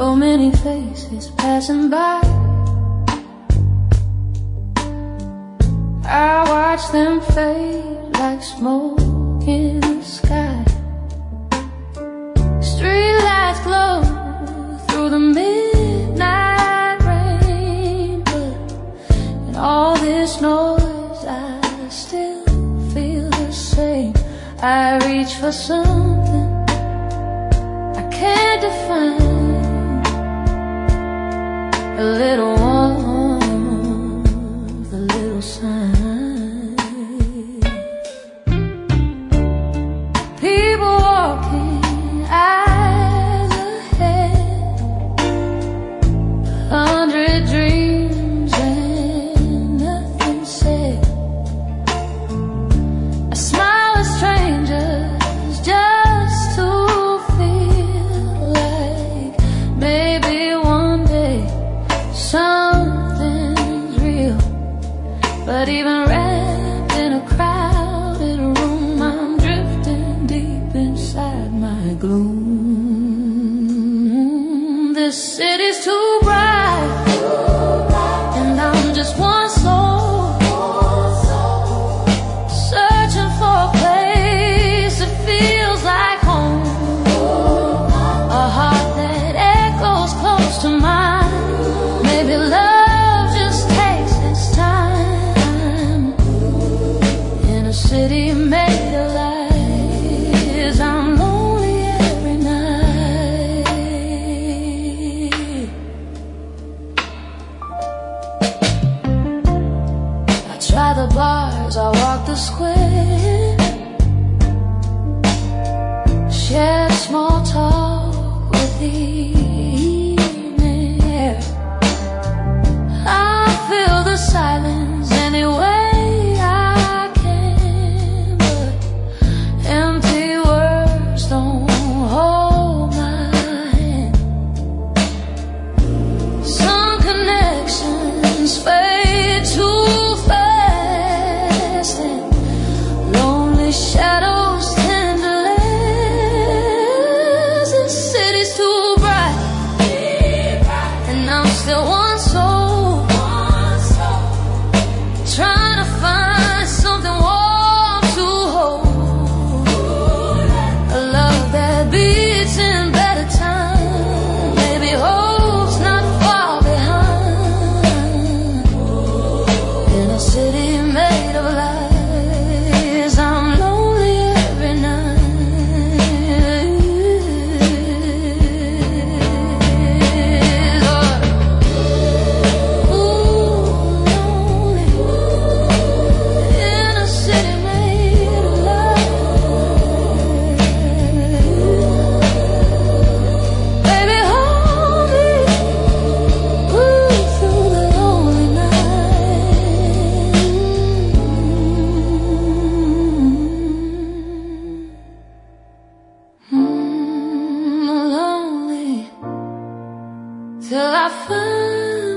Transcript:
So many faces passing by, I watch them fade like smoke in the sky. Street lights glow through the midnight rain, but in all this noise I still feel the same. I reach for something I can't define, a little warmth, a little sign. People walking eyes ahead, 100 dreams and nothing said. I smile at strangers just to feel like maybe one day something's real. But even wrapped in a crowded room, I'm drifting deep inside my gloom. This city's too bright, and I'm just one soul, searching for a place that feels like home, a heart that echoes close to mine. Maybe love just takes its time in a city made of lies. I'm lonely every night. I try the bars, I walk the square, share small talk with the evening air. I feel the silence any way I can, but empty words don't hold my hand. Some connections fade too fast, and lonely shadows tend to last. This city's too bright, and I'm still one soul, trying to find something warm to hold, a love that beats in better times. Maybe hope's not far behind in a city made of lies. I'm lonely every night. Ooh, lonely in a city made of lies. Baby, hold me, ooh, through the lonely night. Lonely till I find